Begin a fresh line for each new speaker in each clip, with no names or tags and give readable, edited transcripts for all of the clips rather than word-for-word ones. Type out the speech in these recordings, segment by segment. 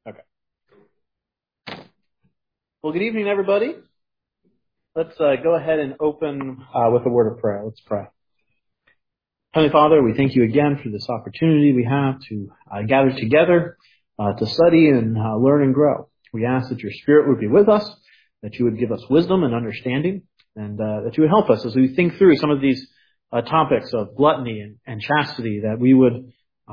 Okay. Well, good evening, everybody. Let's go ahead and open with a word of prayer. Let's pray. Heavenly Father, we thank you again for this opportunity we have to gather together to study and learn and grow. We ask that your Spirit would be with us, that you would give us wisdom and understanding, and that you would help us as we think through some of these topics of gluttony and chastity, that we would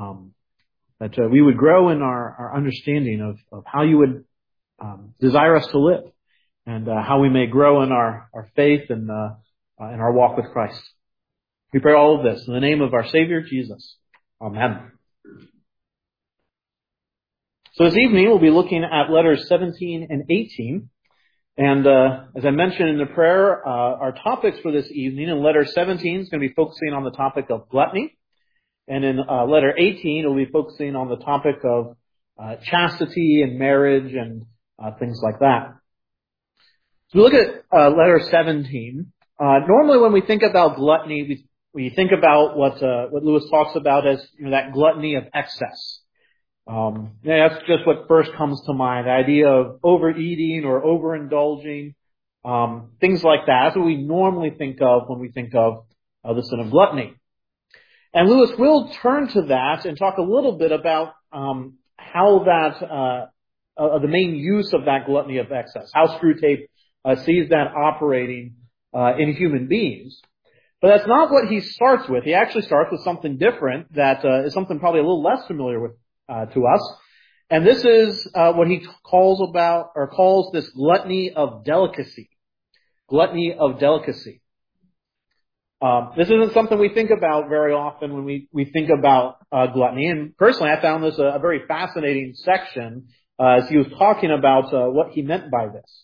grow in our understanding of how you would desire us to live, and how we may grow in our faith and in our walk with Christ. We pray all of this in the name of our Savior, Jesus. Amen. So this evening we'll be looking at letters 17 and 18. And as I mentioned in the prayer, our topics for this evening in letter 17 is going to be focusing on the topic of gluttony. And in letter 18, it'll be focusing on the topic of chastity and marriage and things like that. So we look at letter 17. Normally when we think about gluttony, we think about what Lewis talks about as that gluttony of excess. That's just what first comes to mind, the idea of overeating or overindulging, things like that. That's what we normally think of when we think of the sin of gluttony. And Lewis will turn to that and talk a little bit about how that the main use of that gluttony of excess, how Screwtape sees that operating in human beings. But that's not what he starts with. He actually starts with something different that is something probably a little less familiar with to us. And this is what he calls this gluttony of delicacy. Gluttony of delicacy. This isn't something we think about very often when we think about gluttony. And personally, I found this a very fascinating section as he was talking about what he meant by this.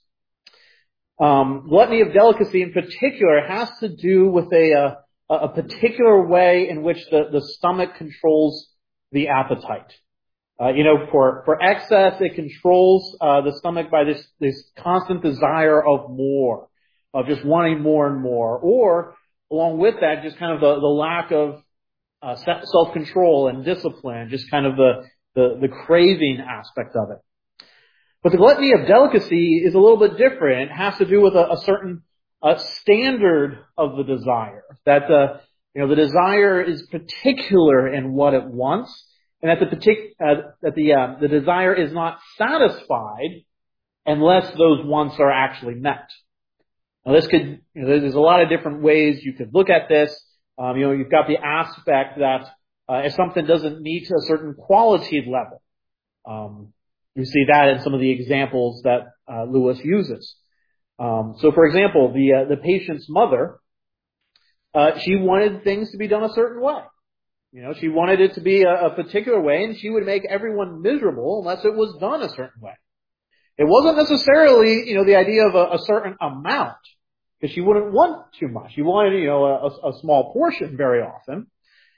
Gluttony of delicacy in particular has to do with a particular way in which the stomach controls the appetite. For excess, it controls the stomach by this constant desire of more, of just wanting more and more, or along with that, just kind of the lack of self-control and discipline, just kind of the craving aspect of it. But the gluttony of delicacy is a little bit different. It has to do with a certain standard of the desire. That the desire is particular in what it wants, and that the desire is not satisfied unless those wants are actually met. Now, there's a lot of different ways you could look at this. You've got the aspect that if something doesn't meet a certain quality level, you see that in some of the examples that Lewis uses. So, for example, the patient's mother, she wanted things to be done a certain way. She wanted it to be a particular way, and she would make everyone miserable unless it was done a certain way. It wasn't necessarily, the idea of a certain amount, because she wouldn't want too much. She wanted, a small portion very often.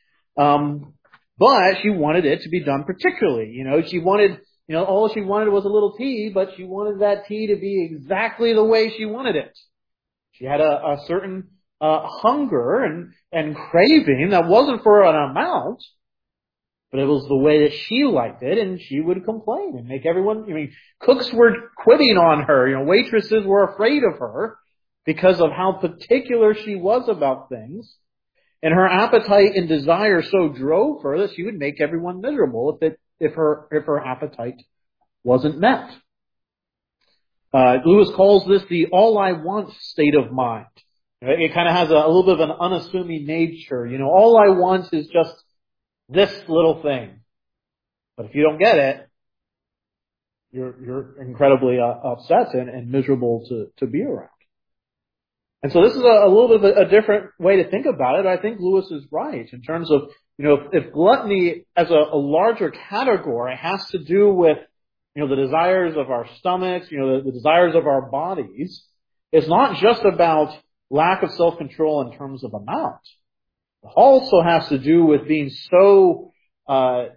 But she wanted it to be done particularly. She wanted, all she wanted was a little tea, but she wanted that tea to be exactly the way she wanted it. She had a certain hunger and craving that wasn't for an amount, but it was the way that she liked it, and she would complain and make everyone, cooks were quitting on her, waitresses were afraid of her because of how particular she was about things, and her appetite and desire so drove her that she would make everyone miserable if her appetite wasn't met. Lewis calls this the all I want state of mind. It kind of has a little bit of an unassuming nature. All I want is just this little thing. But if you don't get it, you're incredibly upset and miserable to be around. And so this is a little bit of a different way to think about it. I think Lewis is right in terms of, if gluttony as a larger category has to do with, the desires of our stomachs, the desires of our bodies, it's not just about lack of self-control in terms of amount. It also has to do with being so of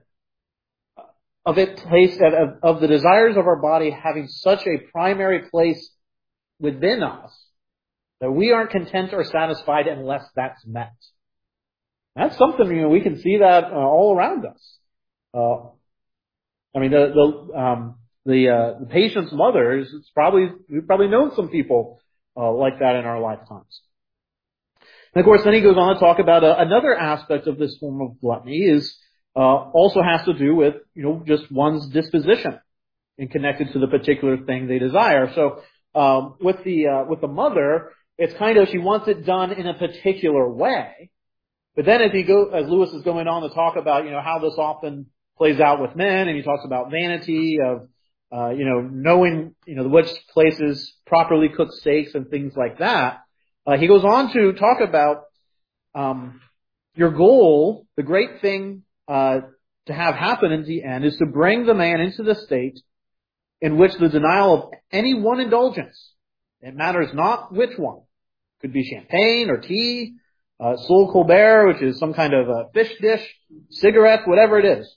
the desires of our body having such a primary place within us that we aren't content or satisfied unless that's met. That's something, we can see that all around us. the patient's mother we've probably known some people like that in our lifetimes. And of course, then he goes on to talk about another aspect of this form of gluttony is also has to do with just one's disposition and connected to the particular thing they desire. So with the mother, it's kind of she wants it done in a particular way. But then as Lewis is going on to talk about how this often plays out with men, and he talks about vanity of knowing which places properly cook steaks and things like that. He goes on to talk about your goal, the great thing to have happen in the end is to bring the man into the state in which the denial of any one indulgence, it matters not which one, could be champagne or tea, Sol Colbert, which is some kind of a fish dish, cigarettes, whatever it is.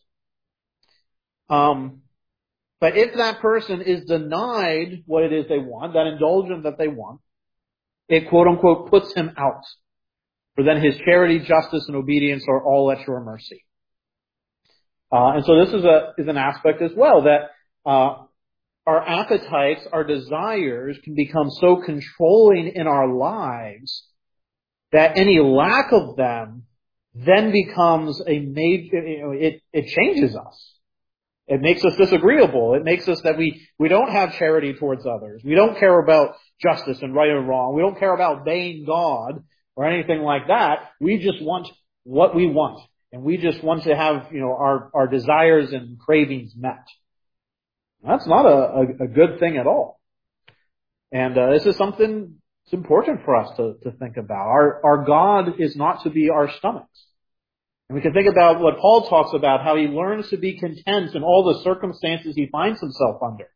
But if that person is denied what it is they want, that indulgence that they want, it quote unquote puts him out. For then his charity, justice, and obedience are all at your mercy. And so this is an aspect as well that our appetites, our desires can become so controlling in our lives that any lack of them then becomes a major, it changes us. It makes us disagreeable. It makes us that we don't have charity towards others. We don't care about justice and right and wrong. We don't care about obeying God or anything like that. We just want what we want. And we just want to have, our desires and cravings met. That's not a good thing at all. And this is something that's important for us to think about. Our God is not to be our stomachs. And we can think about what Paul talks about, how he learns to be content in all the circumstances he finds himself under.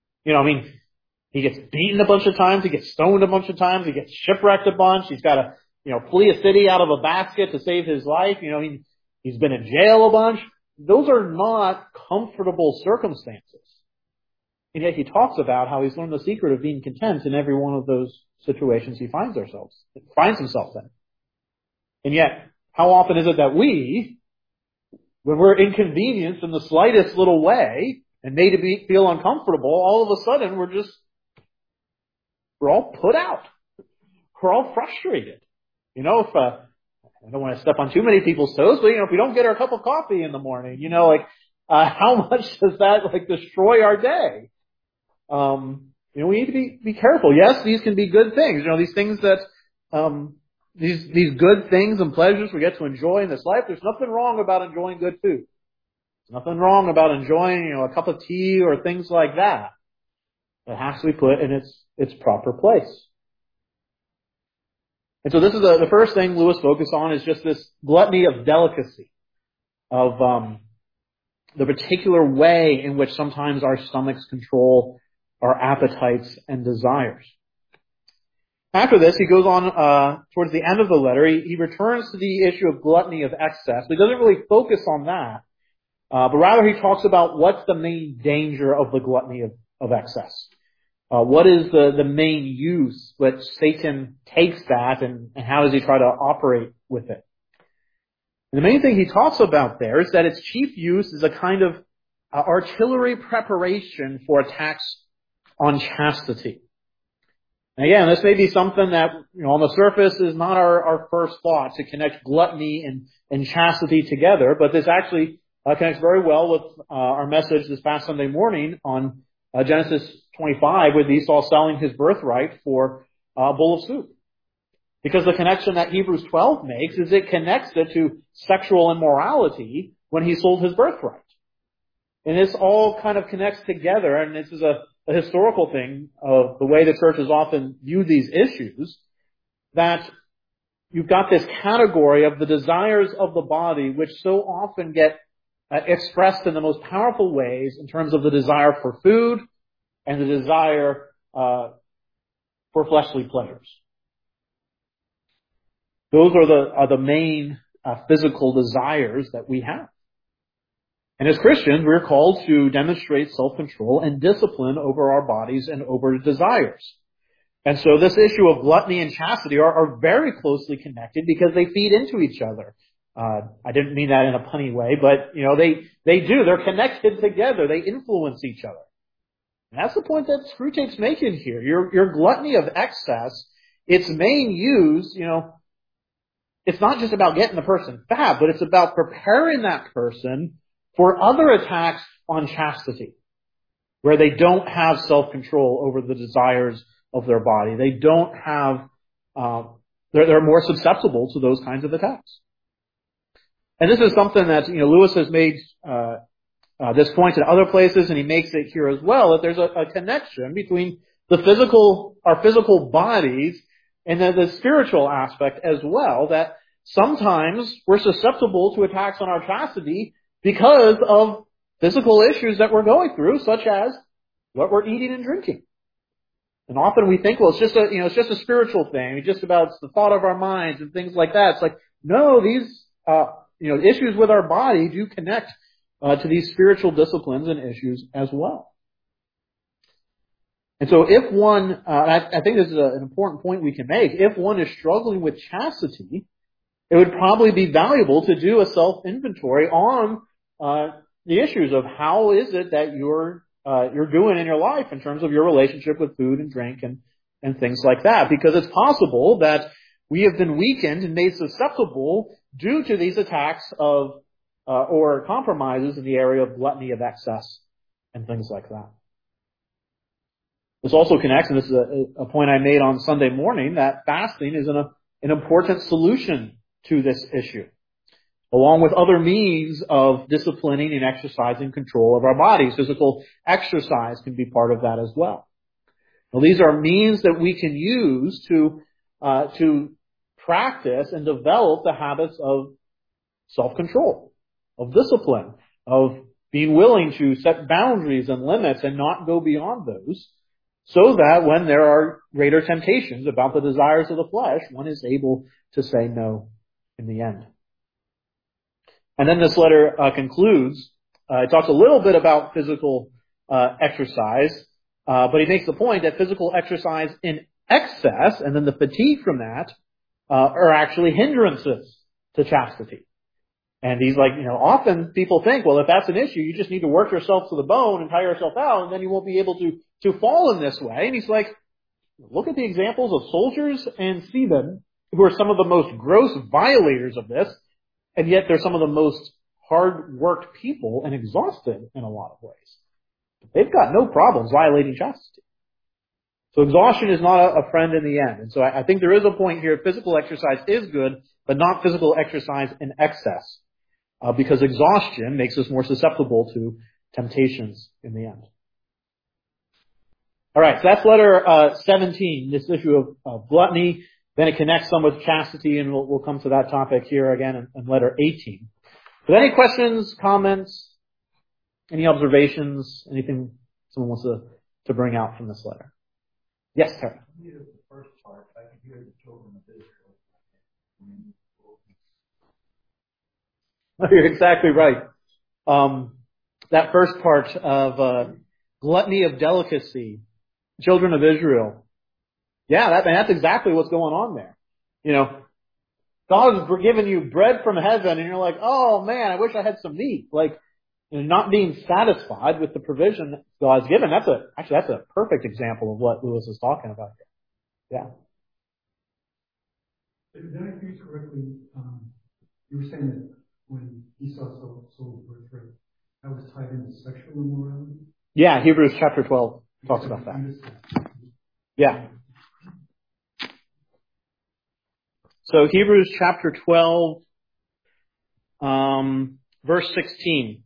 He gets beaten a bunch of times, he gets stoned a bunch of times, he gets shipwrecked a bunch, he's got to, flee a city out of a basket to save his life, he's been in jail a bunch. Those are not comfortable circumstances. And yet he talks about how he's learned the secret of being content in every one of those situations he finds himself in. And yet, how often is it that when we're inconvenienced in the slightest little way and made to feel uncomfortable, all of a sudden we're all put out. We're all frustrated. I don't want to step on too many people's toes, but if we don't get our cup of coffee in the morning, how much does that destroy our day? We need to be careful. Yes, these can be good things. These things that, these good things and pleasures we get to enjoy in this life. There's nothing wrong about enjoying good food. There's nothing wrong about enjoying, a cup of tea or things like that. It has to be put in its proper place. And so this is the first thing Lewis focused on is just this gluttony of delicacy, of the particular way in which sometimes our stomachs control our appetites and desires. After this, he goes on towards the end of the letter. He returns to the issue of gluttony of excess. He doesn't really focus on that, but rather he talks about what's the main danger of the gluttony of excess. What is the main use which Satan takes that, and how does he try to operate with it? And the main thing he talks about there is that its chief use is a kind of artillery preparation for attacks on chastity. And again, this may be something that, on the surface is not our first thought to connect gluttony and chastity together, but this actually connects very well with our message this past Sunday morning on Genesis 25 with Esau selling his birthright for a bowl of soup. Because the connection that Hebrews 12 makes is it connects it to sexual immorality when he sold his birthright. And this all kind of connects together, and this is a historical thing of the way the church has often viewed these issues, that you've got this category of the desires of the body which so often get expressed in the most powerful ways in terms of the desire for food and the desire for fleshly pleasures. Those are the main physical desires that we have. And as Christians, we're called to demonstrate self-control and discipline over our bodies and over desires. And so this issue of gluttony and chastity are very closely connected because they feed into each other. I didn't mean that in a punny way, but they do. They're connected together. They influence each other. And that's the point that Screwtape's making here. Your gluttony of excess, its main use, it's not just about getting the person fat, but it's about preparing that person for other attacks on chastity, where they don't have self-control over the desires of their body. They don't have, they're more susceptible to those kinds of attacks. And this is something that, Lewis has made, this point in other places, and he makes it here as well, that there's a connection between our physical bodies and then the spiritual aspect as well, that sometimes we're susceptible to attacks on our chastity because of physical issues that we're going through, such as what we're eating and drinking. And often we think, well, it's just a spiritual thing. It's just about the thought of our minds and things like that. It's like, no, these, issues with our body do connect to these spiritual disciplines and issues as well. And so if one, I think this is an important point we can make, if one is struggling with chastity, it would probably be valuable to do a self-inventory on the issues of how is it that you're doing in your life in terms of your relationship with food and drink and things like that. Because it's possible that we have been weakened and made susceptible due to these attacks of or compromises in the area of gluttony of excess and things like that. This also connects, and this is a point I made on Sunday morning, that fasting is an important solution to this issue, along with other means of disciplining and exercising control of our bodies. Physical exercise can be part of that as well. Now, these are means that we can use to practice and develop the habits of self-control, of discipline, of being willing to set boundaries and limits and not go beyond those, so that when there are greater temptations about the desires of the flesh, one is able to say no in the end. And then this letter concludes. It talks a little bit about physical exercise, but he makes the point that physical exercise in excess, and then the fatigue from that, are actually hindrances to chastity. And he's like, often people think, well, if that's an issue, you just need to work yourself to the bone and tire yourself out, and then you won't be able to fall in this way. And he's like, look at the examples of soldiers and seamen who are some of the most gross violators of this, and yet they're some of the most hard-worked people and exhausted in a lot of ways. They've got no problems violating chastity. So exhaustion is not a friend in the end. And so I think there is a point here. Physical exercise is good, but not physical exercise in excess. Because exhaustion makes us more susceptible to temptations in the end. All right, so that's letter 17, this issue of gluttony. Then it connects some with chastity, and we'll come to that topic here again in letter 18. But any questions, comments, any observations, anything someone wants to bring out from this letter? Yes, Terry.
The first part, I can hear the children of Israel.
You're exactly right. That first part of gluttony of delicacy, children of Israel. Yeah, that's exactly what's going on there. God has given you bread from heaven, and you're like, oh man, I wish I had some meat. Like, not being satisfied with the provision that God's given. That's a perfect example of what Lewis is talking about here. Yeah.
Did I hear you correctly? You were saying that when Esau sold his birthright, that was tied into sexual immorality?
Yeah, Hebrews chapter 12 talks about that. Yeah. So Hebrews chapter 12, verse 16.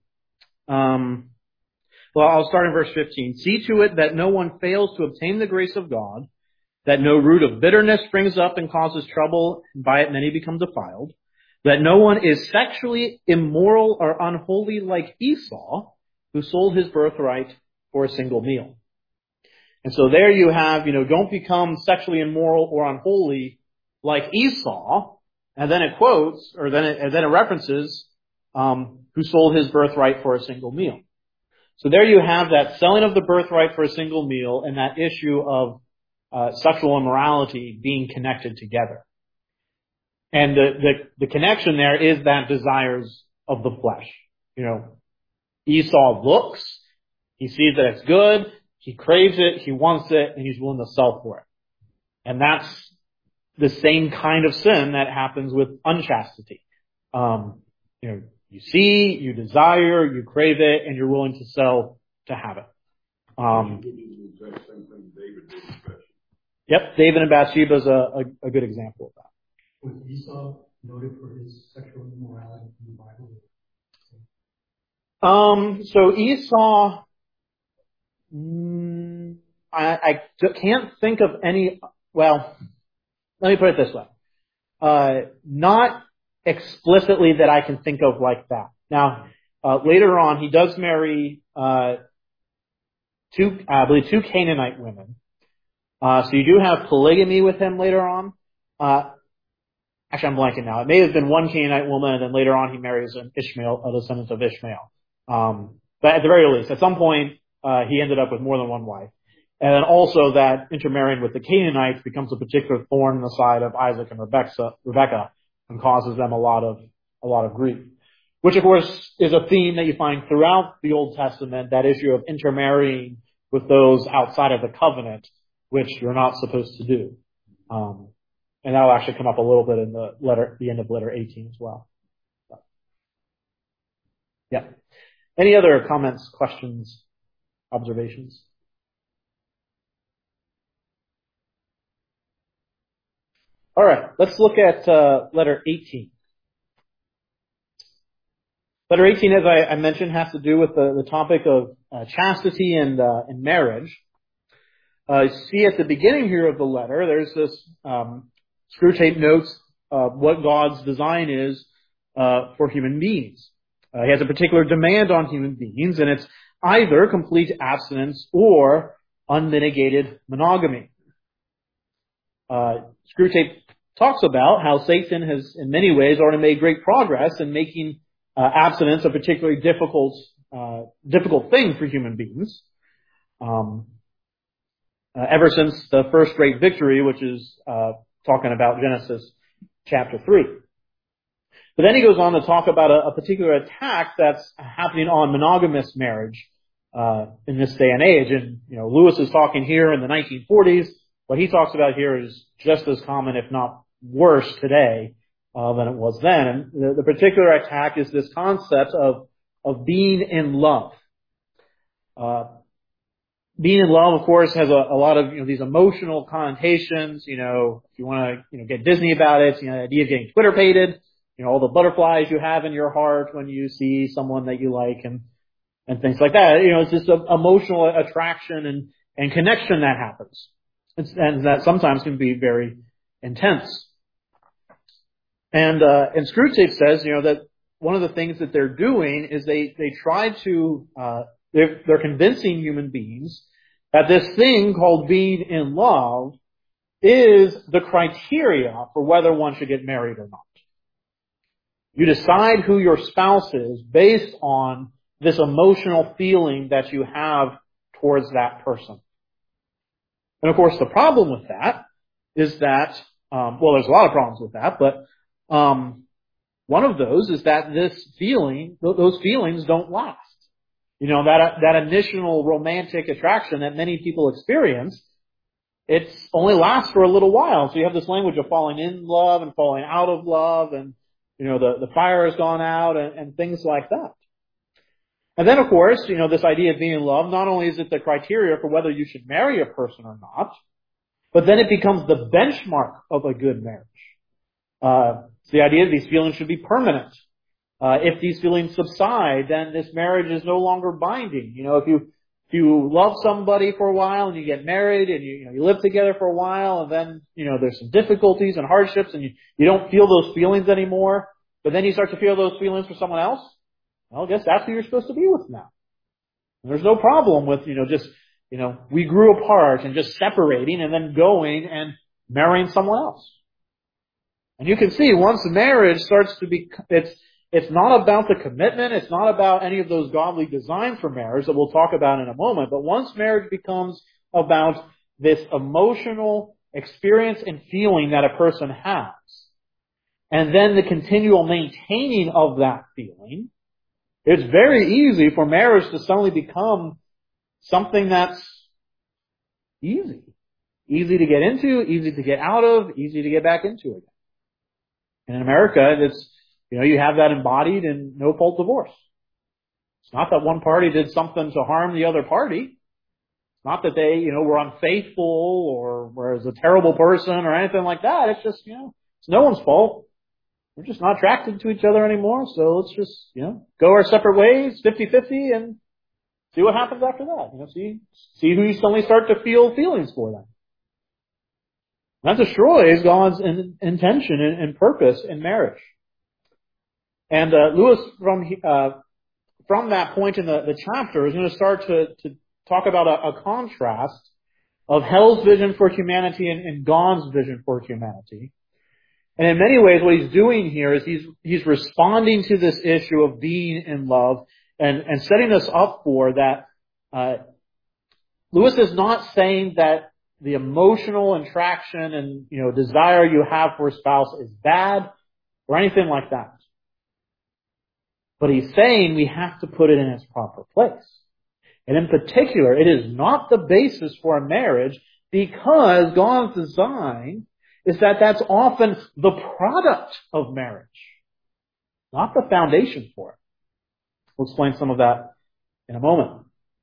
I'll start in verse 15. See to it that no one fails to obtain the grace of God, that no root of bitterness springs up and causes trouble, and by it many become defiled, that no one is sexually immoral or unholy like Esau, who sold his birthright for a single meal. And so there you have, don't become sexually immoral or unholy like Esau, and then it quotes, or then it references, who sold his birthright for a single meal. So there you have that selling of the birthright for a single meal and that issue of sexual immorality being connected together. And the connection there is that desires of the flesh. Esau looks, he sees that it's good, he craves it, he wants it, and he's willing to sell for it. And that's the same kind of sin that happens with unchastity. You see, you desire, you crave it, and you're willing to sell to have it. Yep, David and Bathsheba is a good example of that.
Was Esau noted for his sexual immorality in the Bible?
So Esau, I can't think of any, well, let me put it this way. Not explicitly that I can think of like that. Now, later on, he does marry, two Canaanite women. So you do have polygamy with him later on. Actually, I'm blanking now. It may have been one Canaanite woman, and then later on he marries an Ishmael, a descendant of Ishmael. But at the very least, at some point, he ended up with more than one wife. And then also that intermarrying with the Canaanites becomes a particular thorn in the side of Isaac and Rebekah and causes them a lot of grief. Which of course is a theme that you find throughout the Old Testament, that issue of intermarrying with those outside of the covenant, which you're not supposed to do. And that'll actually come up a little bit in the end of letter 18 as well. Yeah. Any other comments, questions, observations? All right, let's look at letter 18. Letter 18, as I mentioned, has to do with the topic of chastity and marriage. You see at the beginning here of the letter, there's this Screwtape notes what God's design is for human beings. He has a particular demand on human beings, and it's either complete abstinence or unmitigated monogamy. Screwtape talks about how Satan has, in many ways, already made great progress in making abstinence a particularly difficult thing for human beings. Ever since the first great victory, which is talking about Genesis chapter 3. But then he goes on to talk about a particular attack that's happening on monogamous marriage in this day and age. And Lewis is talking here in the 1940s. What he talks about here is just as common, if not worse, today than it was then. And the particular attack is this concept of being in love. Being in love, of course, has a lot of these emotional connotations. If you want to get Disney about it, the idea of getting Twitter-pated, all the butterflies you have in your heart when you see someone that you like and things like that. It's just an emotional attraction and connection that happens. And that sometimes can be very intense. And Screwtape says, that one of the things that they're doing is they try to, they're convincing human beings that this thing called being in love is the criteria for whether one should get married or not. You decide who your spouse is based on this emotional feeling that you have towards that person. And of course, the problem with that is that, there's a lot of problems with that, but one of those is that those feelings don't last. That initial romantic attraction that many people experience, it's only lasts for a little while. So you have this language of falling in love and falling out of love, and the fire has gone out and things like that. And then, of course, this idea of being in love, not only is it the criteria for whether you should marry a person or not, but then it becomes the benchmark of a good marriage. It's the idea that these feelings should be permanent. If these feelings subside, then this marriage is no longer binding. If you love somebody for a while and you get married and you live together for a while, and then there's some difficulties and hardships and you don't feel those feelings anymore, but then you start to feel those feelings for someone else, well, I guess that's who you're supposed to be with now. And there's no problem with we grew apart and just separating and then going and marrying someone else. And you can see once marriage starts to be, it's not about the commitment. It's not about any of those godly designs for marriage that we'll talk about in a moment. But once marriage becomes about this emotional experience and feeling that a person has, and then the continual maintaining of that feeling, it's very easy for marriage to suddenly become something that's easy. Easy to get into, easy to get out of, easy to get back into again. And in America, you have that embodied in no-fault divorce. It's not that one party did something to harm the other party. It's not that they, were unfaithful or was a terrible person or anything like that. It's just, it's no one's fault. We're just not attracted to each other anymore. So let's just, go our separate ways, 50-50, and see what happens after that. See who you suddenly start to feel feelings for them. That destroys God's intention and purpose in marriage. And Lewis, from that point in the chapter, is going to start to talk about a contrast of hell's vision for humanity and God's vision for humanity. And in many ways, what he's doing here is he's responding to this issue of being in love and setting us up for that. Lewis is not saying that the emotional attraction and, desire you have for a spouse is bad or anything like that. But he's saying we have to put it in its proper place. And in particular, it is not the basis for a marriage because God's design is that that's often the product of marriage, not the foundation for it. We'll explain some of that in a moment.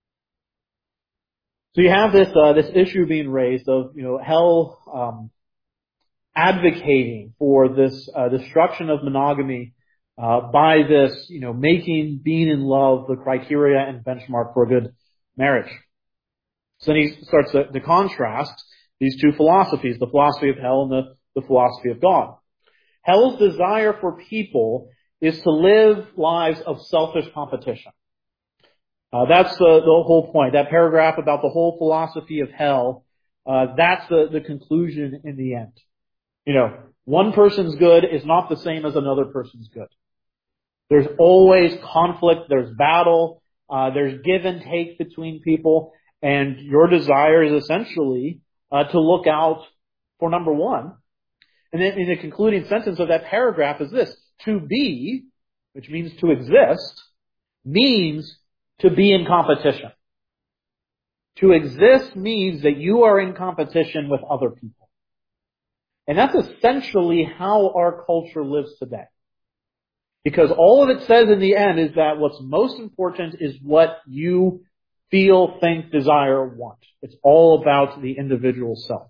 So you have this issue being raised of, hell advocating for this destruction of monogamy by this, making being in love the criteria and benchmark for a good marriage. So then he starts to contrast these two philosophies, the philosophy of hell and the philosophy of God. Hell's desire for people is to live lives of selfish competition. That's the whole point. That paragraph about the whole philosophy of hell, that's the conclusion in the end. One person's good is not the same as another person's good. There's always conflict, there's battle, there's give and take between people, and your desire is essentially to look out for number one. And then in the concluding sentence of that paragraph is this: to be, which means to exist, means to be in competition. To exist means that you are in competition with other people. And that's essentially how our culture lives today. Because all of it says in the end is that what's most important is what you feel, think, desire, want. It's all about the individual self.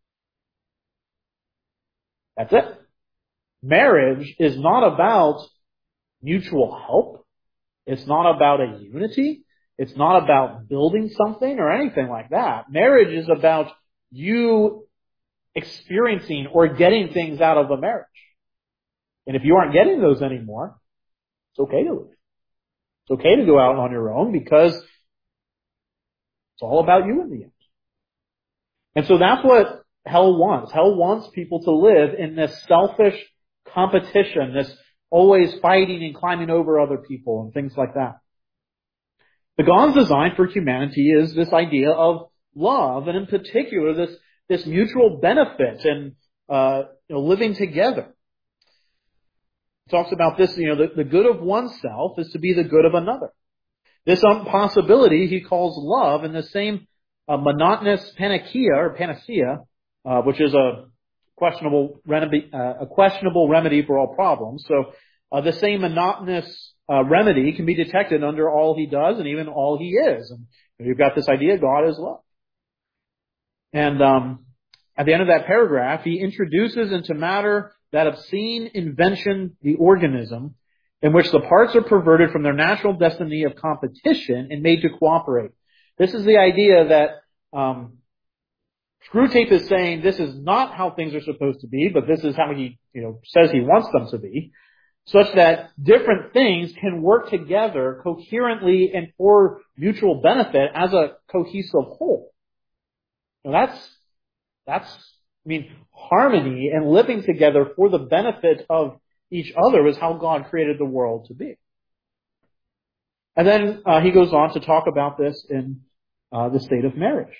That's it. Marriage is not about mutual help. It's not about a unity. It's not about building something or anything like that. Marriage is about you experiencing or getting things out of a marriage. And if you aren't getting those anymore, it's okay to leave. It's okay to go out on your own because it's all about you in the end. And so that's what hell wants. Hell wants people to live in this selfish competition, this always fighting and climbing over other people and things like that. The God's design for humanity is this idea of love, and in particular, this mutual benefit and living together. It talks about this, the good of oneself is to be the good of another. This possibility he calls love, in the same monotonous panacea, which is a questionable remedy for all problems. So the same monotonous remedy can be detected under all he does and even all he is. And you've got this idea, God is love. And at the end of that paragraph, he introduces into matter that obscene invention, the organism, in which the parts are perverted from their natural destiny of competition and made to cooperate. This is the idea that Screwtape is saying this is not how things are supposed to be, but this is how he says he wants them to be, such that different things can work together coherently and for mutual benefit as a cohesive whole. Now that's harmony and living together for the benefit of each other is how God created the world to be. And then he goes on to talk about this in the state of marriage.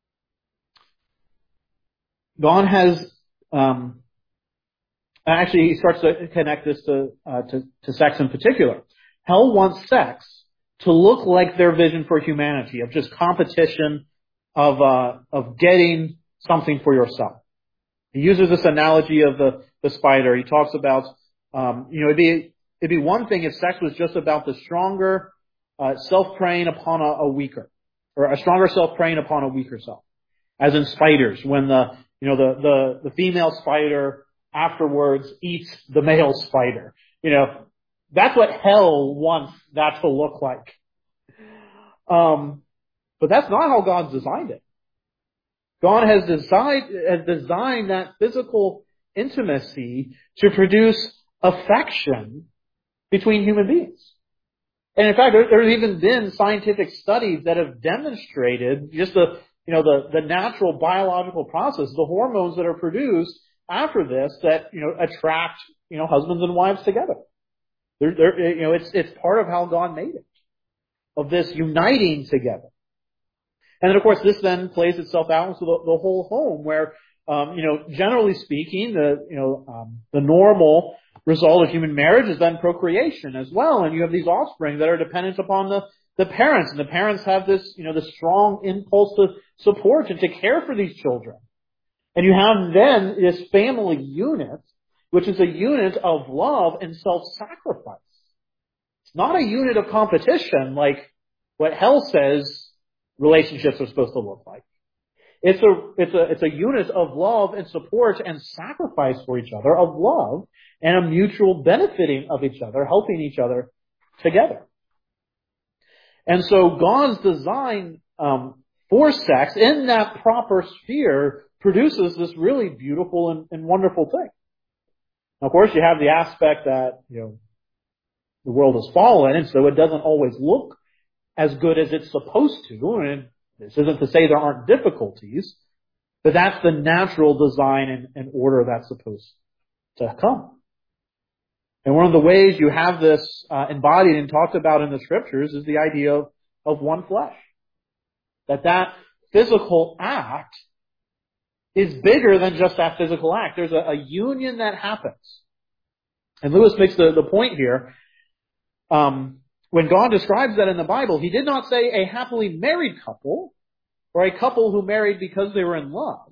God has, actually he starts to connect this to sex in particular. Hell wants sex to look like their vision for humanity, of just competition of getting something for yourself. He uses this analogy of the spider. He talks about, it'd be one thing if sex was just about the stronger self-preying upon a weaker, or a stronger self-preying upon a weaker self. As in spiders, when the female spider afterwards eats the male spider. That's what hell wants that to look like. But that's not how God's designed it. God has designed that physical intimacy to produce affection between human beings. And in fact, there's even been scientific studies that have demonstrated just the natural biological process, the hormones that are produced after this that, attract, husbands and wives together. It's part of how God made it, of this uniting together. And then, of course, this then plays itself out into the whole home where, generally speaking, the normal result of human marriage is then procreation as well. And you have these offspring that are dependent upon the parents. And the parents have this, this strong impulse to support and to care for these children. And you have then this family unit, which is a unit of love and self-sacrifice. It's not a unit of competition like what hell says relationships are supposed to look like. It's a unit of love and support and sacrifice for each other, of love and a mutual benefiting of each other, helping each other together. And so God's design for sex in that proper sphere produces this really beautiful and wonderful thing. Now, of course, you have the aspect that the world has fallen, and so it doesn't always look as good as it's supposed to. And this isn't to say there aren't difficulties, but that's the natural design and order that's supposed to come. And one of the ways you have this embodied and talked about in the scriptures is the idea of one flesh. That physical act is bigger than just that physical act. There's a union that happens. And Lewis makes the point here. When God describes that in the Bible, He did not say a happily married couple or a couple who married because they were in love.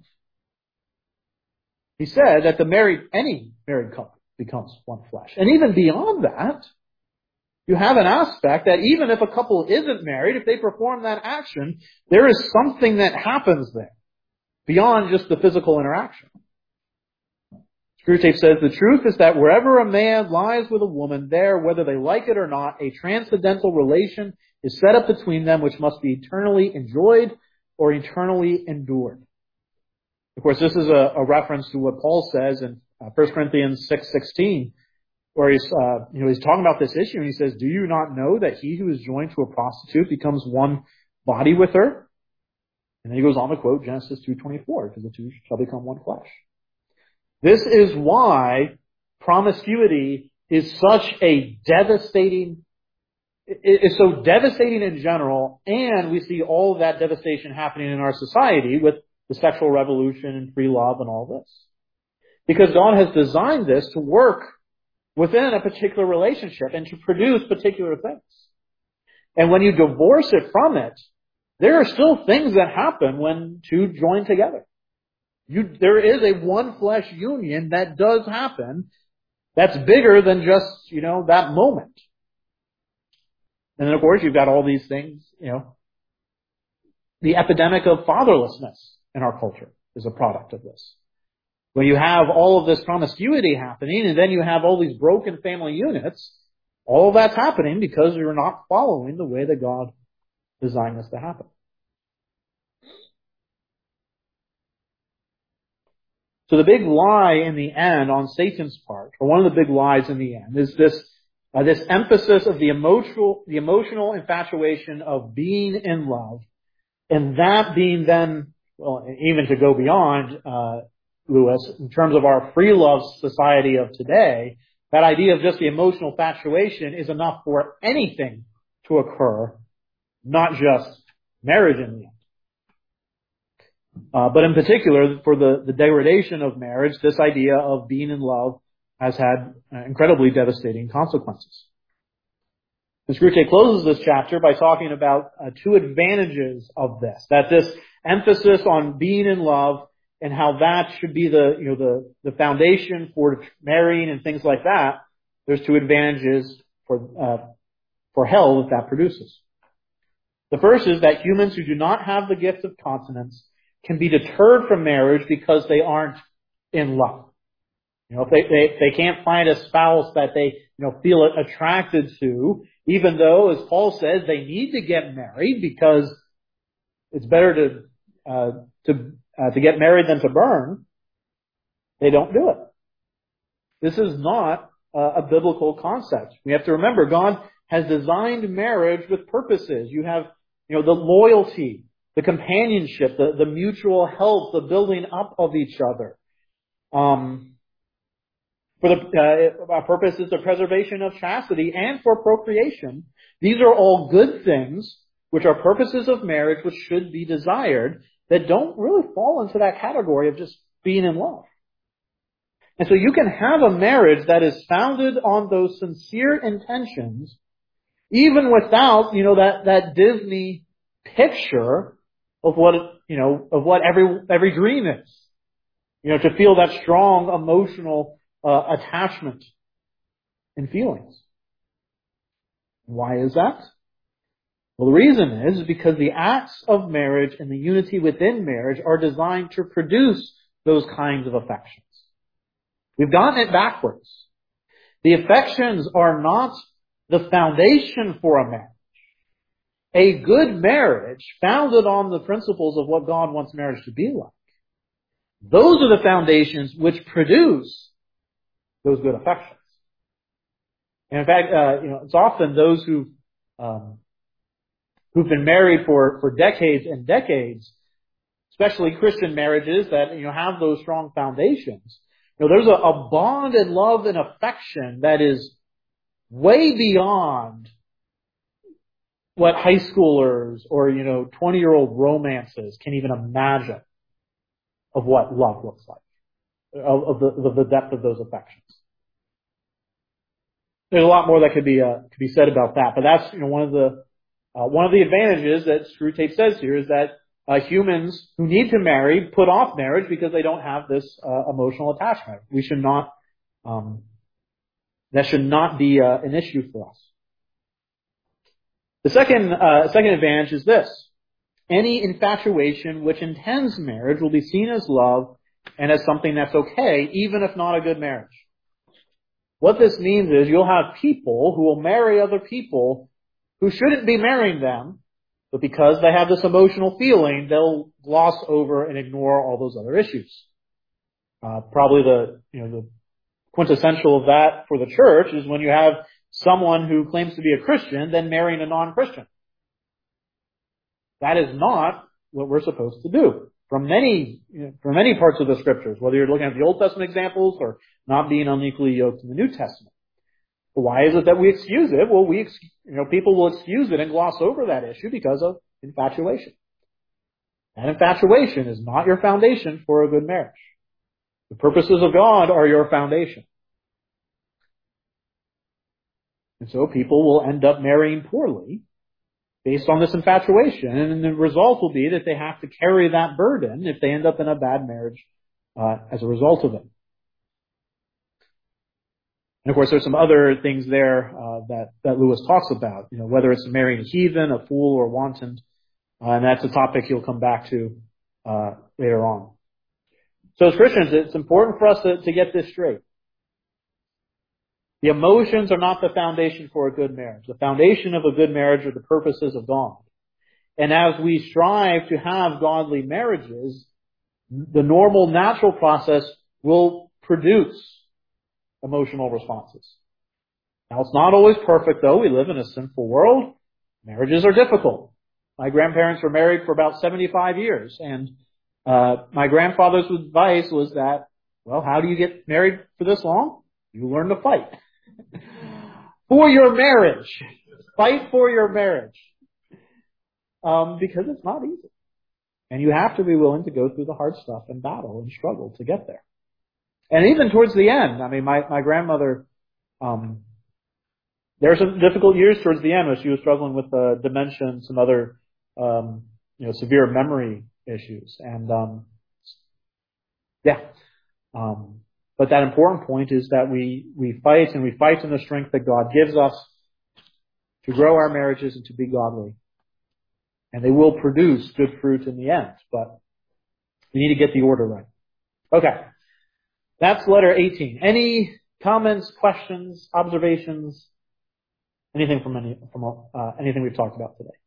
He said that any married couple becomes one flesh. And even beyond that, you have an aspect that even if a couple isn't married, if they perform that action, there is something that happens there beyond just the physical interaction. Screwtape says, the truth is that wherever a man lies with a woman, there, whether they like it or not, a transcendental relation is set up between them which must be eternally enjoyed or eternally endured. Of course, this is a reference to what Paul says in 1 Corinthians 6:16, where he's talking about this issue, and he says, do you not know that he who is joined to a prostitute becomes one body with her? And then he goes on to quote Genesis 2:24, because the two shall become one flesh. This is why promiscuity is such a devastating, it's so devastating in general, and we see all of that devastation happening in our society with the sexual revolution and free love and all this. Because God has designed this to work within a particular relationship and to produce particular things. And when you divorce it from it, there are still things that happen when two join together. There is a one flesh union that does happen that's bigger than just, that moment. And then, of course, you've got all these things, the epidemic of fatherlessness in our culture is a product of this. When you have all of this promiscuity happening, and then you have all these broken family units, all of that's happening because you're not following the way that God designed this to happen. So the big lie in the end on Satan's part, or one of the big lies in the end, is this emphasis of the emotional infatuation of being in love, and that being then, well, even to go beyond, Lewis, in terms of our free love society of today, that idea of just the emotional infatuation is enough for anything to occur, not just marriage in the end. But in particular, for the degradation of marriage, this idea of being in love has had incredibly devastating consequences. And Screwtape closes this chapter by talking about two advantages of this. That this emphasis on being in love and how that should be the foundation for marrying and things like that. There's two advantages for hell that produces. The first is that humans who do not have the gift of continence can be deterred from marriage because they aren't in love. If they can't find a spouse that they feel attracted to, even though, as Paul says, they need to get married because it's better to get married than to burn, they don't do it. This is not a biblical concept. We have to remember God has designed marriage with purposes. You have the loyalty, the companionship, the mutual help, the building up of each other. For the purposes of preservation of chastity and for procreation. These are all good things, which are purposes of marriage, which should be desired, that don't really fall into that category of just being in love. And so you can have a marriage that is founded on those sincere intentions, even without, that Disney picture of what every dream is. To feel that strong emotional attachment and feelings. Why is that? Well, the reason is because the acts of marriage and the unity within marriage are designed to produce those kinds of affections. We've gotten it backwards. The affections are not the foundation for a marriage. A good marriage founded on the principles of what God wants marriage to be like. Those are the foundations which produce those good affections. And in fact, it's often those who've been married for decades and decades, especially Christian marriages that have those strong foundations. There's a bond and love and affection that is way beyond what high schoolers or 20-year-old romances can even imagine of what love looks like, of the depth of those affections. There's a lot more that could be said about that, but that's one of the advantages that Screwtape says here is that humans who need to marry put off marriage because they don't have this emotional attachment. We should not that should not be an issue for us. The second advantage is this: any infatuation which intends marriage will be seen as love and as something that's okay, even if not a good marriage. What this means is you'll have people who will marry other people who shouldn't be marrying them, but because they have this emotional feeling, they'll gloss over and ignore all those other issues. Probably the quintessential of that for the church is when you have someone who claims to be a Christian then marrying a non-Christian. That is not what we're supposed to do. From many parts of the scriptures, whether you're looking at the Old Testament examples or not being unequally yoked in the New Testament. But why is it that we excuse it? Well, people will excuse it and gloss over that issue because of infatuation. That infatuation is not your foundation for a good marriage. The purposes of God are your foundation. And so people will end up marrying poorly based on this infatuation, and the result will be that they have to carry that burden if they end up in a bad marriage as a result of it. And of course, there's some other things there that Lewis talks about, whether it's marrying a heathen, a fool, or wanton, and that's a topic he'll come back to later on. So as Christians, it's important for us to get this straight. The emotions are not the foundation for a good marriage. The foundation of a good marriage are the purposes of God. And as we strive to have godly marriages, the normal, natural process will produce emotional responses. Now, it's not always perfect, though. We live in a sinful world. Marriages are difficult. My grandparents were married for about 75 years, and my grandfather's advice was that, well, how do you get married for this long? You learn to fight. For your marriage. Fight for your marriage. Because it's not easy. And you have to be willing to go through the hard stuff and battle and struggle to get there. And even towards the end, my grandmother, There are some difficult years towards the end when she was struggling with dementia and some other, severe memory issues. And, but that important point is that we fight, and we fight in the strength that God gives us to grow our marriages and to be godly. And they will produce good fruit in the end, but we need to get the order right. Okay. That's letter 18. Any comments, questions, observations? Anything from anything we've talked about today?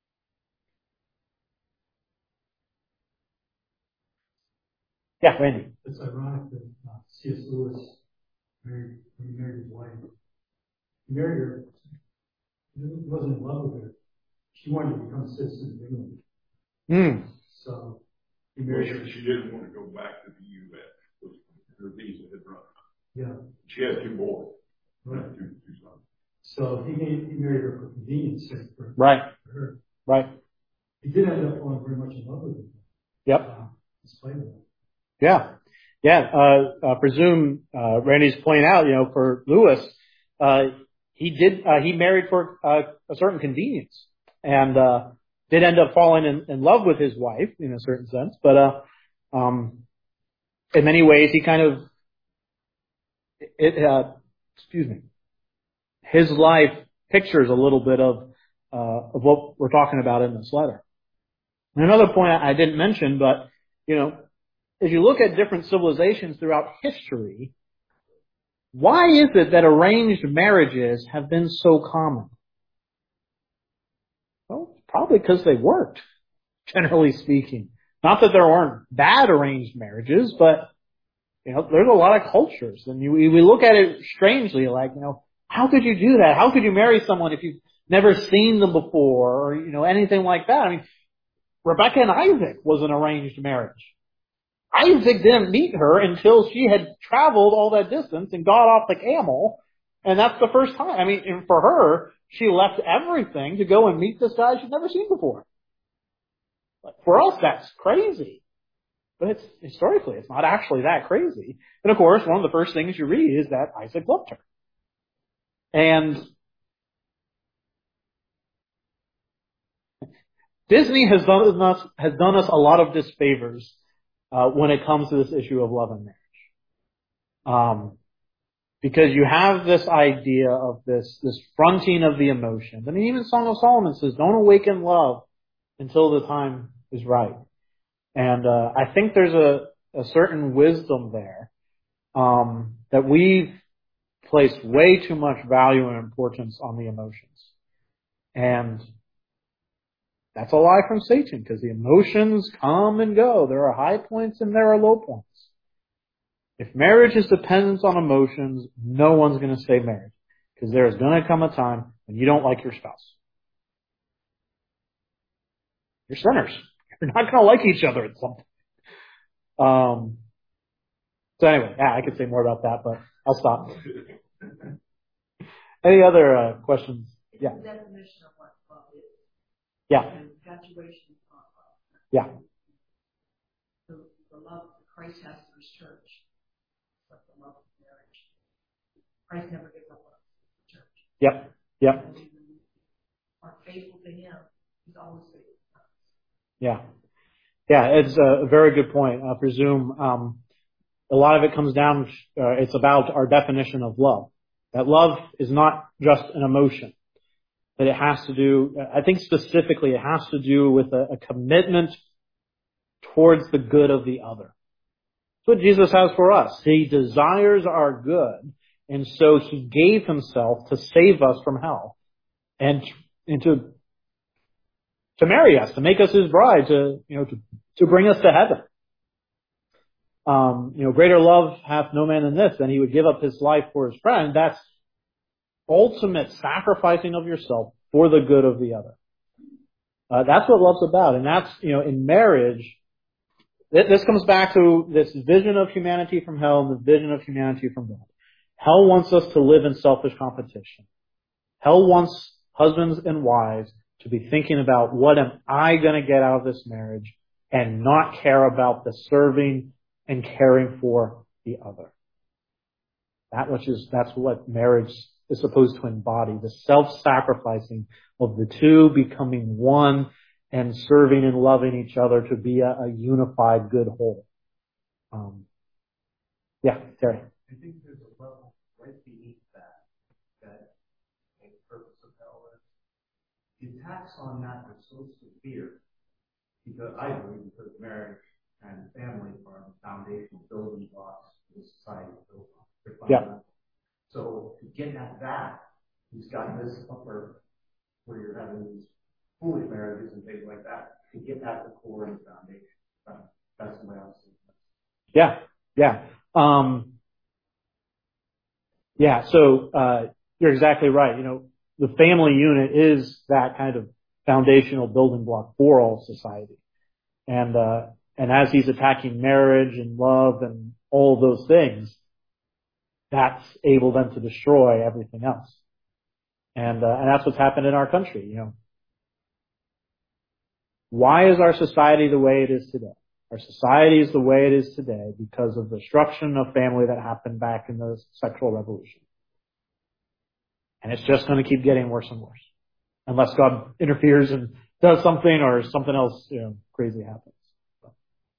Yeah, Randy.
It's ironic that C.S. Lewis married his wife. He married her. He wasn't in love with her. She wanted to become a citizen of England. So he married her.
She didn't want to go back to the U.S. Her visa had run out.
Yeah.
She had 2 boys.
Right.
Two sons.
So he married her for convenience sake for her.
Right.
He did end up falling very much in love with her.
Yep.
Despite that.
Yeah. Presume, Randy's pointing out, for Lewis, he married for a certain convenience and did end up falling in love with his wife in a certain sense, but in many ways he kind of his life pictures a little bit of what we're talking about in this letter. And another point I didn't mention, but as you look at different civilizations throughout history, why is it that arranged marriages have been so common? Well, probably because they worked, generally speaking. Not that there weren't bad arranged marriages, but, there's a lot of cultures. And we look at it strangely, like, how could you do that? How could you marry someone if you've never seen them before or, anything like that? I mean, Rebecca and Isaac was an arranged marriage. Isaac didn't meet her until she had traveled all that distance and got off the camel. And that's the first time. I mean, and for her, she left everything to go and meet this guy she'd never seen before. But for us, that's crazy. But historically, it's not actually that crazy. And of course, one of the first things you read is that Isaac loved her. And Disney has done us a lot of disfavors when it comes to this issue of love and marriage. Because you have this idea of this fronting of the emotions. I mean, even Song of Solomon says, don't awaken love until the time is right. And I think there's a certain wisdom there that we've placed way too much value and importance on the emotions. And that's a lie from Satan, because the emotions come and go. There are high points and there are low points. If marriage is dependent on emotions, no one's going to stay married, because there is going to come a time when you don't like your spouse. You're sinners. You're not going to like each other at some point. So anyway, I could say more about that, but I'll stop. Any other questions? Yeah.
The definition of what love is.
Yeah.
Infatuation is not love.
Yeah.
The love that Christ has for his church, but the love of marriage. Christ never gives up on the church.
Yep. Yep.
And when we are faithful to him, he's always faithful to us.
Yeah. Yeah, it's a very good point. I presume a lot of it comes down, it's about our definition of love. That love is not just an emotion. That it has to do, I think specifically it has to do with a commitment towards the good of the other. That's what Jesus has for us. He desires our good, and so he gave himself to save us from hell and to marry us, to make us his bride, to bring us to heaven. Greater love hath no man than this, than he would give up his life for his friend. That's ultimate sacrificing of yourself for the good of the other. That's what love's about. And that's, in marriage, this comes back to this vision of humanity from hell and the vision of humanity from God. Hell wants us to live in selfish competition. Hell wants husbands and wives to be thinking about, what am I going to get out of this marriage, and not care about the serving and caring for the other. That's what marriage the supposed twin body, the self-sacrificing of the two becoming one and serving and loving each other to be a unified good whole. Yeah, Terry.
I think there's a level right beneath that the purpose of hell is. The attacks on that are so severe because I believe because marriage and family are the foundational building blocks of the society built on.
Yeah.
So to get at that, he's got this upper where you're having these foolish marriages and things like that to get at the core and the foundation. That's the way I see it.
Yeah, yeah. So you're exactly right. The family unit is that kind of foundational building block for all society. And as he's attacking marriage and love and all those things, that's able then to destroy everything else. And that's what's happened in our country, Why is our society the way it is today? Our society is the way it is today because of the destruction of family that happened back in the sexual revolution. And it's just going to keep getting worse and worse. Unless God interferes and does something or something else, crazy happens. So.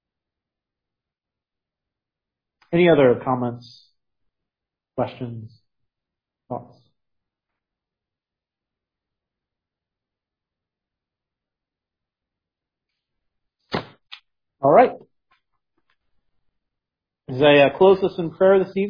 Any other comments, questions, thoughts? All right. As I close this in prayer this evening,